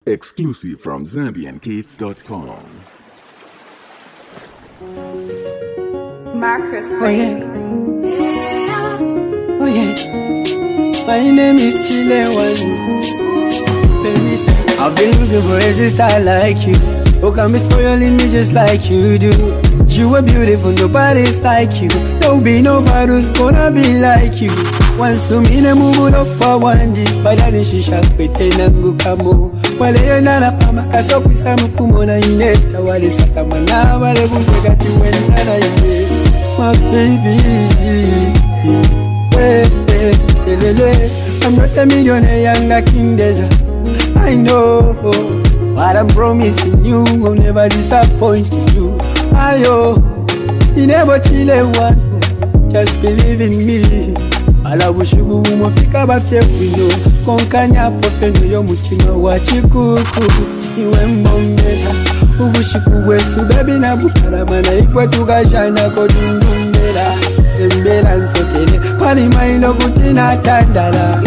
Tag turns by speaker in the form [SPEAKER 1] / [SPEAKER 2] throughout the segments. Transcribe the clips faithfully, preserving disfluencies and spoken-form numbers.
[SPEAKER 1] Exclusive from Zambian Kids dot com.
[SPEAKER 2] Marcus,
[SPEAKER 3] Oh yeah. Oh yeah. My name is Chilewan. I've been looking for a sister like you, who can be spoiling me just like you do. You are beautiful, nobody's like you. There'll be nobody who's gonna be like you. Once to me na move up for one day, but I didn't she shall pretend and go come. Wale yona na pama kaso kwisa mukumona ineta. Wale saka mana wale buzega tiwena na ine. My baby, hey, hey, hey, hey, hey. I'm not a millionaire, younger King Desert. I know what I'm promising you will never disappoint you. Ayo, you never chill one, just believe in me. Ala bushugu umofika bafyekuyo, konkanya pofendo yo mutima wa chikuku. Iwe mbombela, ubushiku wesu baby na bukaramana ikwe tukashana kodundumbela. Mbela nsokele, pali maino kutina tandala.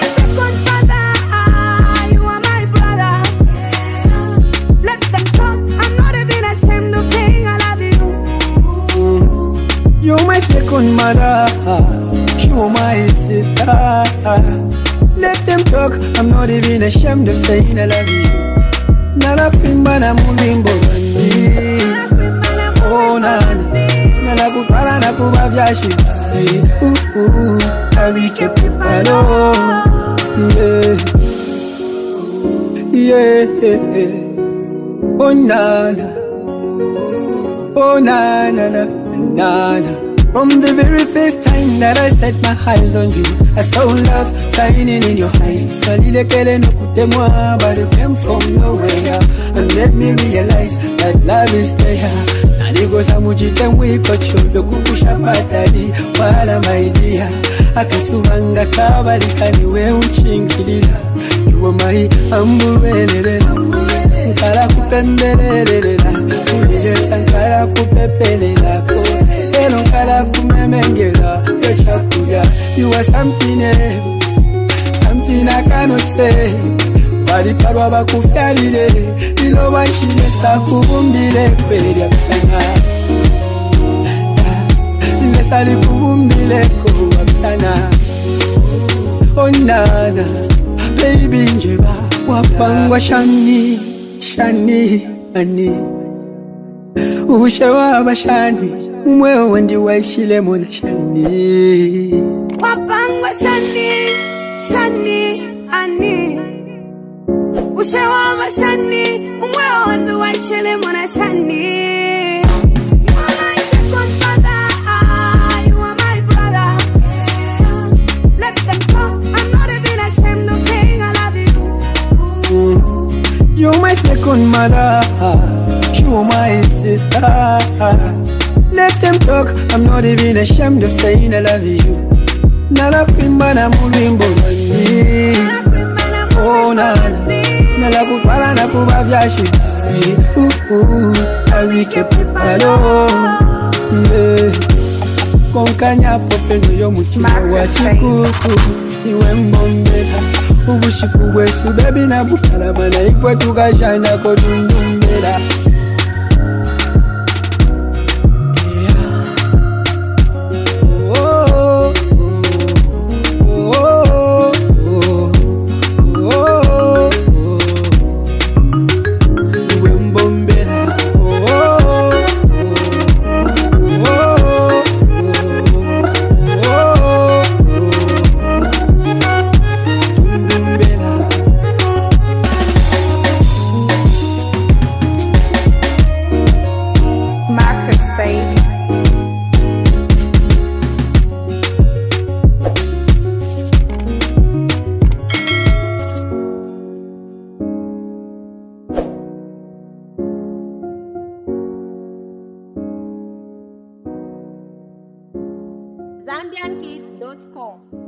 [SPEAKER 3] You're my second mother, you're my sister. Let them talk, I'm not even ashamed of saying I love you. Nala pimba na mulimbo bandi. Oh nana, nala kupala na kubavya shibari. Ooh ooh, kabike pepalo. Yeah, yeah, yeah. Oh nana, oh nana, nana. Nana. From the very first time that I set my eyes on you, I saw love shining in your eyes. Salile kele no kutemwa, but it came from nowhere and made me realize that love is there. Nanigo samuchite mwiko chovyo kukusha patali wala maidia. Akasubanga kabalika niwe uchingilila. You are my amburelela, nkala kupembelelela, ulile sankala kupepelela. Nkala kumemengela, yochakuya. You are something else, something I cannot say. Bali parwa bakufyalile, ilo washile sakubumbile kweli amsana. Ile sali kubumbile kwa amsana. Oh nana, baby njeba, wapangwa shani, shani, ani. Ushewa bashani, umweo wendi waishile mona shani.
[SPEAKER 2] wapangwa shani, shani, ani. Ushewa bashani, umweo wendi waishile mona shani. You are my second mother, you are my brother. Let them talk, I'm not even ashamed of saying I love you.
[SPEAKER 3] You're my second mother, you're my sister. Let them talk, I'm not even ashamed of saying I love you. Nala kwimba na mulimbo bandi. Oh nana, nala kupala na kubavya shibari. Ooh ooh, kabike pepalo. Yeah, konkanya pofendo yo mutima wa chikuku. Iwe mbombela, ubushiku wesu baby na bukaramana ikwe tukashana kodundumbela.
[SPEAKER 4] Zambian Kids dot com